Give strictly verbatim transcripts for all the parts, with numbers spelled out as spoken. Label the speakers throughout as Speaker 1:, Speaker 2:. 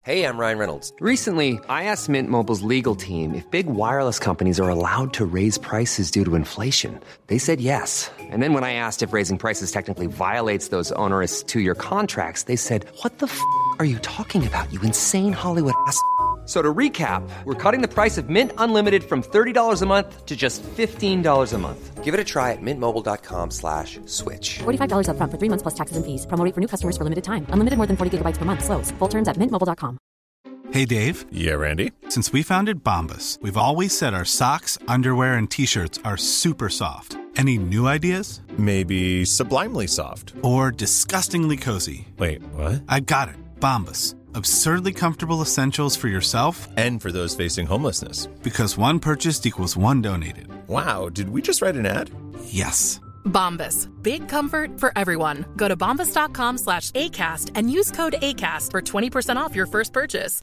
Speaker 1: Hey, I'm Ryan Reynolds.
Speaker 2: Recently, I asked Mint Mobile's legal team if big wireless companies are allowed to raise prices due to inflation. They said yes. And then when I asked if raising prices technically violates those onerous two-year contracts, they said, what the f*** are you talking about, you insane Hollywood ass f- So to recap, we're cutting the price of Mint Unlimited from thirty dollars a month to just fifteen dollars a month.
Speaker 1: Give it a try at mintmobile.com slash switch.
Speaker 3: forty-five dollars up front for three months plus taxes and fees. Promo rate for new customers for limited time. Unlimited more than forty gigabytes per month. Slows full terms at mint mobile dot com.
Speaker 4: Hey, Dave.
Speaker 5: Yeah, Randy.
Speaker 4: Since we founded Bombas, we've always said our socks, underwear, and T-shirts are super soft. Any new ideas?
Speaker 5: Maybe sublimely soft.
Speaker 4: Or disgustingly cozy.
Speaker 5: Wait, what?
Speaker 4: I got it. Bombas. Absurdly comfortable essentials for yourself
Speaker 5: and for those facing homelessness.
Speaker 4: Because one purchased equals one donated.
Speaker 5: Wow, did we just write an ad?
Speaker 4: Yes.
Speaker 6: Bombas. Big comfort for everyone. Go to bombas.com slash ACAST and use code ACAST for twenty percent off your first purchase.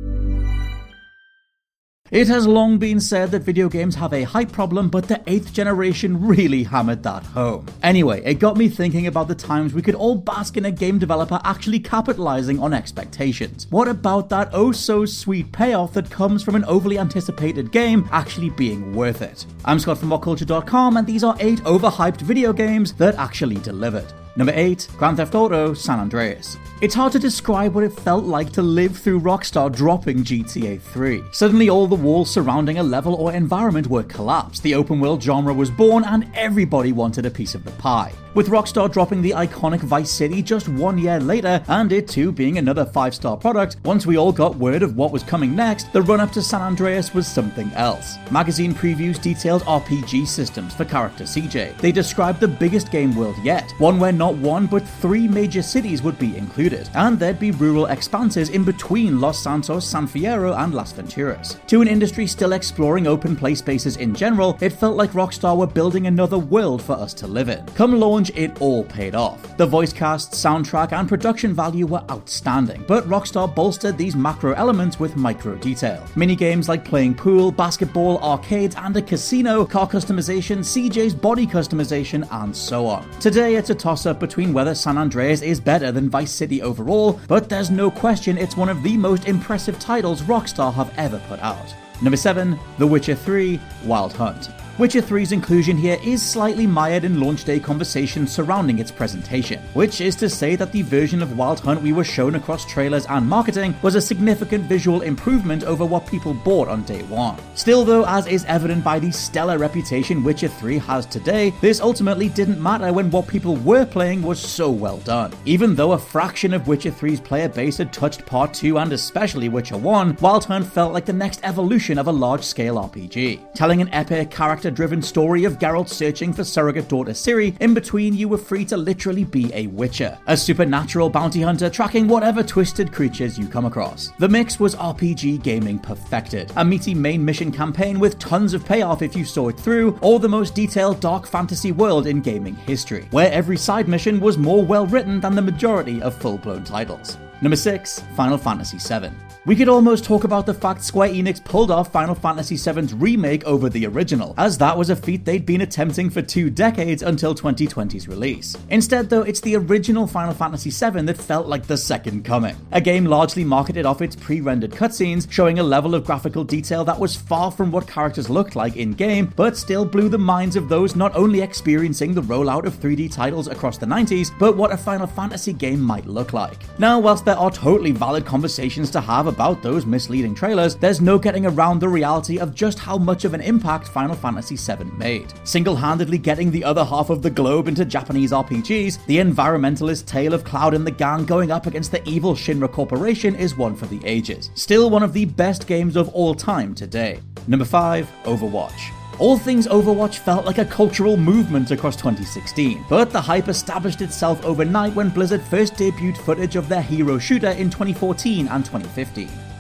Speaker 7: It has long been said that video games have a hype problem, but the eighth generation really hammered that home. Anyway, it got me thinking about the times we could all bask in a game developer actually capitalizing on expectations. What about that oh so sweet payoff that comes from an overly anticipated game actually being worth it? I'm Scott from what culture dot com, and these are eight overhyped video games that actually delivered. Number eight, Grand Theft Auto San Andreas. It's hard to describe what it felt like to live through Rockstar dropping G T A three. Suddenly all the walls surrounding a level or environment were collapsed, the open world genre was born, and everybody wanted a piece of the pie. With Rockstar dropping the iconic Vice City just one year later, and it too being another five-star product, once we all got word of what was coming next, the run-up to San Andreas was something else. Magazine previews detailed R P G systems for character C J. They described the biggest game world yet, one where not one but three major cities would be included, and there'd be rural expanses in between Los Santos, San Fierro, and Las Venturas. To an industry still exploring open play spaces in general, it felt like Rockstar were building another world for us to live in. Come launch, it all paid off. The voice cast, soundtrack, and production value were outstanding, but Rockstar bolstered these macro elements with micro detail. Minigames like playing pool, basketball, arcades, and a casino, car customization, C J's body customization, and so on. Today it's a toss-up between whether San Andreas is better than Vice City overall, but there's no question it's one of the most impressive titles Rockstar have ever put out. Number seven, The Witcher three Wild Hunt. Witcher three's inclusion here is slightly mired in launch day conversations surrounding its presentation, which is to say that the version of Wild Hunt we were shown across trailers and marketing was a significant visual improvement over what people bought on day one. Still though, as is evident by the stellar reputation Witcher three has today, this ultimately didn't matter when what people were playing was so well done. Even though a fraction of Witcher three's player base had touched Part two and especially Witcher one, Wild Hunt felt like the next evolution of a large-scale R P G. Telling an epic character driven story of Geralt searching for surrogate daughter Ciri, in between you were free to literally be a Witcher, a supernatural bounty hunter tracking whatever twisted creatures you come across. The mix was R P G gaming perfected, a meaty main mission campaign with tons of payoff if you saw it through, or the most detailed dark fantasy world in gaming history, where every side mission was more well written than the majority of full-blown titles. Number six, Final Fantasy seven. We could almost talk about the fact Square Enix pulled off Final Fantasy seven's remake over the original, as that was a feat they'd been attempting for two decades until twenty twenty's release. Instead though, it's the original Final Fantasy seven that felt like the second coming. A game largely marketed off its pre-rendered cutscenes, showing a level of graphical detail that was far from what characters looked like in-game, but still blew the minds of those not only experiencing the rollout of three D titles across the nineties, but what a Final Fantasy game might look like. Now, whilst there are totally valid conversations to have about those misleading trailers, there's no getting around the reality of just how much of an impact Final Fantasy seven made. Single-handedly getting the other half of the globe into Japanese R P Gs, the environmentalist tale of Cloud and the gang going up against the evil Shinra Corporation is one for the ages. Still one of the best games of all time today. Number five, Overwatch. All things Overwatch felt like a cultural movement across twenty sixteen, but the hype established itself overnight when Blizzard first debuted footage of their hero shooter in twenty fourteen and twenty fifteen.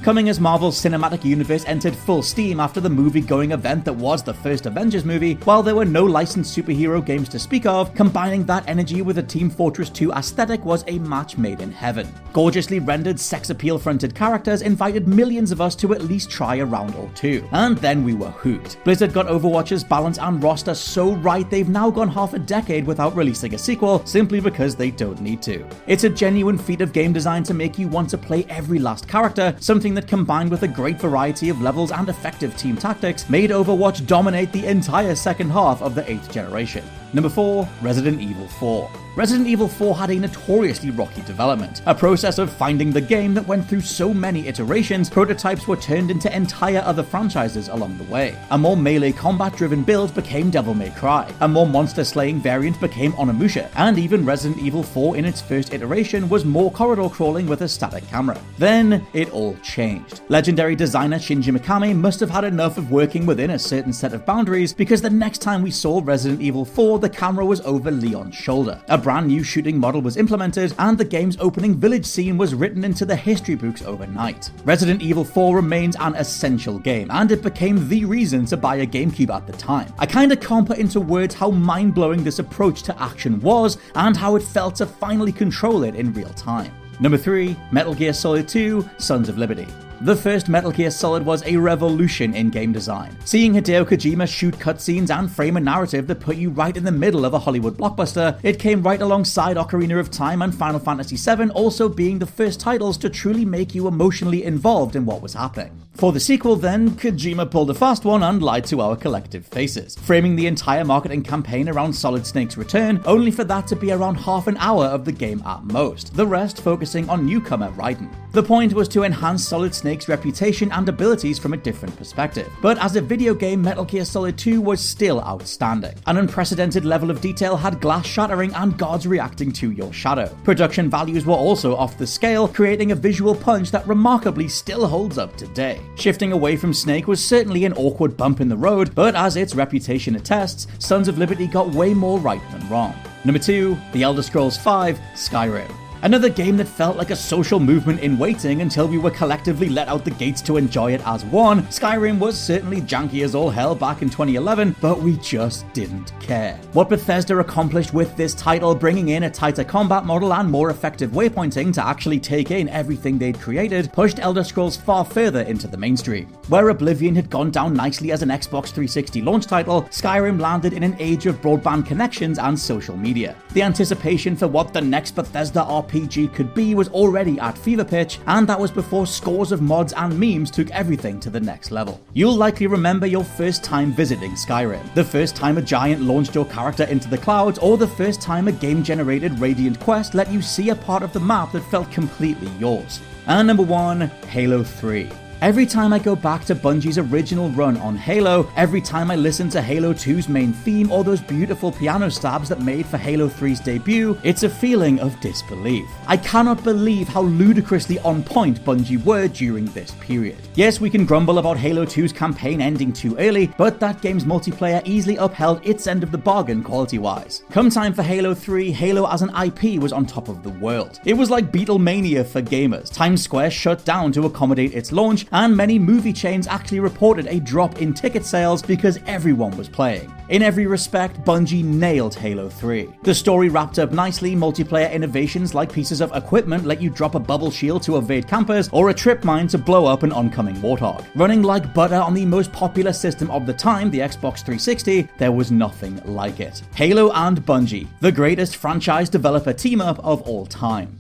Speaker 7: Coming as Marvel's cinematic universe entered full steam after the movie-going event that was the first Avengers movie, while there were no licensed superhero games to speak of, combining that energy with a Team Fortress two aesthetic was a match made in heaven. Gorgeously rendered, sex appeal-fronted characters invited millions of us to at least try a round or two, and then we were hooked. Blizzard got Overwatch's balance and roster so right they've now gone half a decade without releasing a sequel, simply because they don't need to. It's a genuine feat of game design to make you want to play every last character, something that combined with a great variety of levels and effective team tactics made Overwatch dominate the entire second half of the eighth generation. Number four, Resident Evil four. Resident Evil four had a notoriously rocky development, a process of finding the game that went through so many iterations, prototypes were turned into entire other franchises along the way. A more melee combat-driven build became Devil May Cry, a more monster-slaying variant became Onimusha, and even Resident Evil four in its first iteration was more corridor crawling with a static camera. Then, it all changed. Legendary designer Shinji Mikami must have had enough of working within a certain set of boundaries, because the next time we saw Resident Evil four, the camera was over Leon's shoulder. A brand new shooting model was implemented, and the game's opening village scene was written into the history books overnight. Resident Evil four remains an essential game, and it became the reason to buy a GameCube at the time. I kinda can't put into words how mind-blowing this approach to action was, and how it felt to finally control it in real time. Number three, Metal Gear Solid two, Sons of Liberty. The first Metal Gear Solid was a revolution in game design. Seeing Hideo Kojima shoot cutscenes and frame a narrative that put you right in the middle of a Hollywood blockbuster, it came right alongside Ocarina of Time and Final Fantasy seven also being the first titles to truly make you emotionally involved in what was happening. For the sequel then, Kojima pulled a fast one and lied to our collective faces, framing the entire marketing campaign around Solid Snake's return, only for that to be around half an hour of the game at most, the rest focusing on newcomer Raiden. The point was to enhance Solid Snake's reputation and abilities from a different perspective, but as a video game, Metal Gear Solid two was still outstanding. An unprecedented level of detail had glass shattering and guards reacting to your shadow. Production values were also off the scale, creating a visual punch that remarkably still holds up today. Shifting away from Snake was certainly an awkward bump in the road, but as its reputation attests, Sons of Liberty got way more right than wrong. Number two, The Elder Scrolls five, Skyrim. Another game that felt like a social movement in waiting until we were collectively let out the gates to enjoy it as one. Skyrim was certainly janky as all hell back in twenty eleven, but we just didn't care. What Bethesda accomplished with this title, bringing in a tighter combat model and more effective waypointing to actually take in everything they'd created, pushed Elder Scrolls far further into the mainstream. Where Oblivion had gone down nicely as an Xbox three sixty launch title, Skyrim landed in an age of broadband connections and social media. The anticipation for what the next Bethesda R P G could be was already at fever pitch, and that was before scores of mods and memes took everything to the next level. You'll likely remember your first time visiting Skyrim, the first time a giant launched your character into the clouds, or the first time a game-generated Radiant Quest let you see a part of the map that felt completely yours. And number one, Halo three. Every time I go back to Bungie's original run on Halo, every time I listen to Halo two's main theme or those beautiful piano stabs that made for Halo three's debut, it's a feeling of disbelief. I cannot believe how ludicrously on point Bungie were during this period. Yes, we can grumble about Halo two's campaign ending too early, but that game's multiplayer easily upheld its end of the bargain quality-wise. Come time for Halo three, Halo as an I P was on top of the world. It was like Beatlemania for gamers. Times Square shut down to accommodate its launch, and many movie chains actually reported a drop in ticket sales because everyone was playing. In every respect, Bungie nailed Halo three. The story wrapped up nicely, multiplayer innovations like pieces of equipment let you drop a bubble shield to evade campers, or a trip mine to blow up an oncoming Warthog. Running like butter on the most popular system of the time, the Xbox three sixty, there was nothing like it. Halo and Bungie, the greatest franchise developer team-up of all time.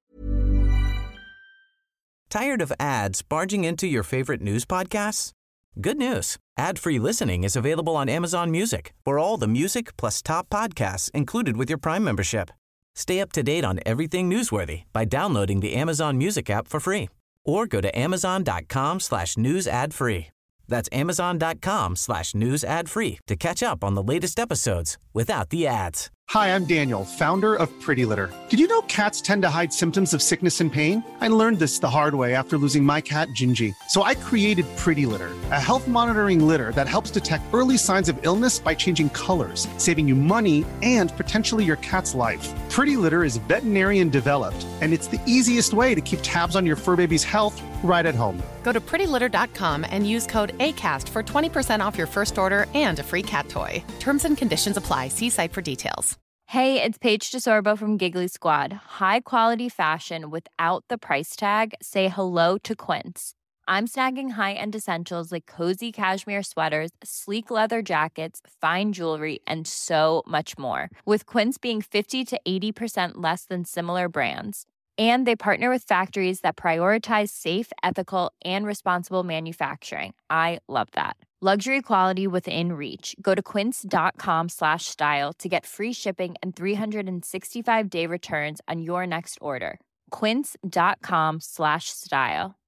Speaker 8: Tired of ads barging into your favorite news podcasts? Good news. Ad-free listening is available on Amazon Music for all the music plus top podcasts included with your Prime membership. Stay up to date on everything newsworthy by downloading the Amazon Music app for free or go to amazon.com slash news ad free. That's amazon.com slash news ad free to catch up on the latest episodes without the ads.
Speaker 9: Hi, I'm Daniel, founder of Pretty Litter. Did you know cats tend to hide symptoms of sickness and pain? I learned this the hard way after losing my cat, Gingy. So I created Pretty Litter, a health monitoring litter that helps detect early signs of illness by changing colors, saving you money and potentially your cat's life. Pretty Litter is veterinarian developed, and it's the easiest way to keep tabs on your fur baby's health right at home.
Speaker 6: Go to pretty litter dot com and use code ACAST for twenty percent off your first order and a free cat toy. Terms and conditions apply. See site for details.
Speaker 10: Hey, it's Paige DeSorbo from Giggly Squad. High quality fashion without the price tag. Say hello to Quince. I'm snagging high-end essentials like cozy cashmere sweaters, sleek leather jackets, fine jewelry, and so much more. With Quince being fifty to eighty percent less than similar brands. And they partner with factories that prioritize safe, ethical, and responsible manufacturing. I love that. Luxury quality within reach. Go to quince.com slash style to get free shipping and three sixty-five day returns on your next order. Quince.com slash style.